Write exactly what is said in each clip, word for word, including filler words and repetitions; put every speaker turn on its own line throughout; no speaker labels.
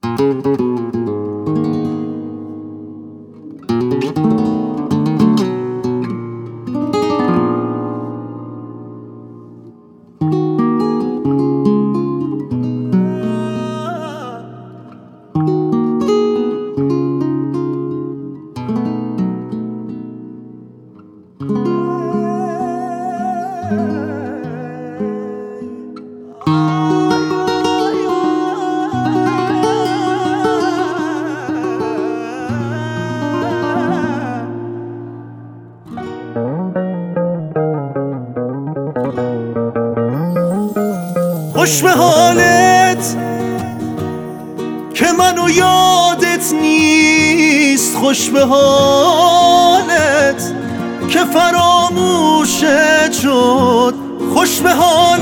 خوش به حالت که منو یادت نیست، خوش به حالت که فراموشت شد، خوش به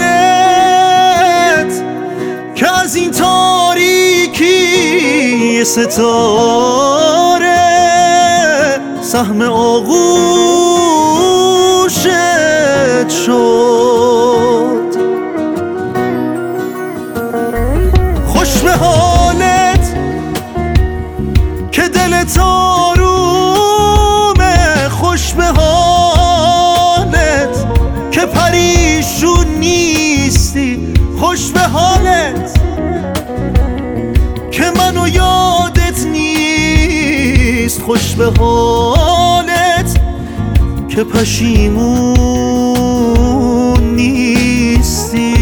حالت که از این تاریکی ستاره سهم آغوشت شد. خوش به حالت که دلت آرومه، خوش به حالت که پریشون نیستی، خوش به حالت که منو یادت نیست، خوش به حالت که پشیمون نیستی.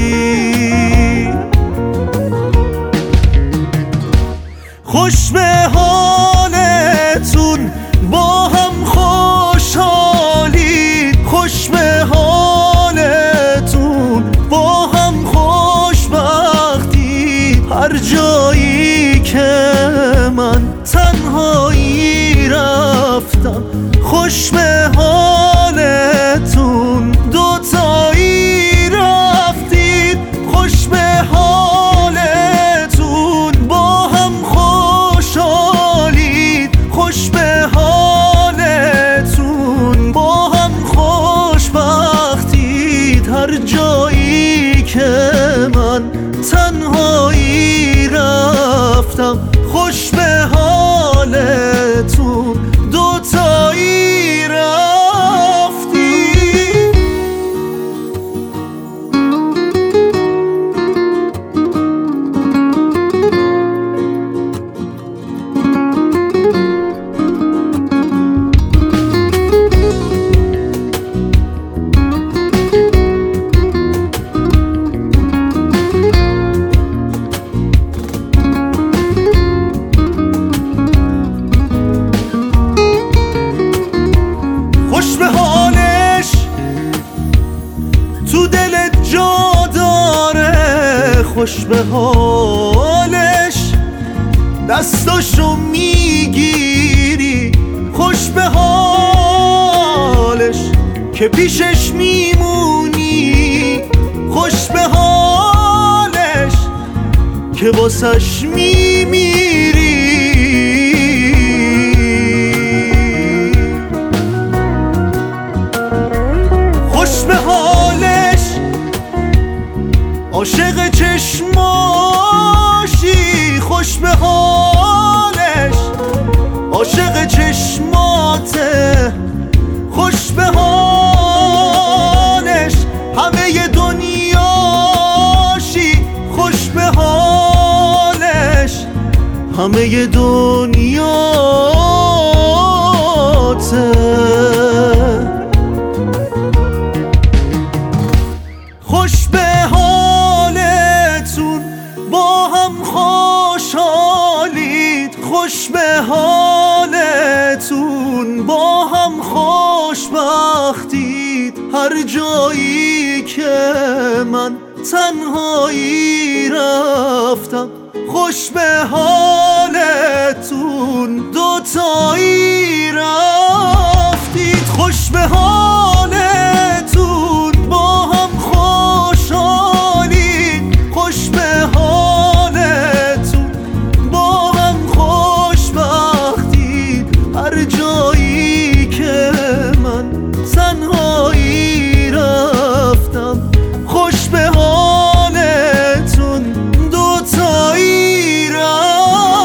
خوش به حالتون با هم خوشحالید، خوش به حالتون با هم خوشبختید. هر جایی که من تنهایی رفتم، خوش به حالتون دوتایی رفتید، خوش به حالتون با هم خوشحالید، خوش به حالتون با هم خوشبختید. هر جایی که من تنهایی رفتم، خوش به حالتون دوتایی رفتید. خوش به حالش تو دلت جا داره، خوش به حالش دستاشو میگیری، خوش به حالش که پیشش میمونی، خوش به حالش که واسش میمیری. خوش به حالش عاشق چشماشی، خوش به حالش عاشق چشماته، خوش به حالش همه دنیاشی، خوش به حالش همه دنیاته. خوش به حالتون با هم خوشحالید، خوش به حالتون با هم خوشبختید. هر جایی که من تنهایی رفتم، خوش به حالتون دوتایی رفتید، خوش به حالتون با هم خوشحالید، خوش به حالتون با هم خوشبختید. هر جایی که من تنهایی رفتم، خوش به حالتون دوتایی رفتید.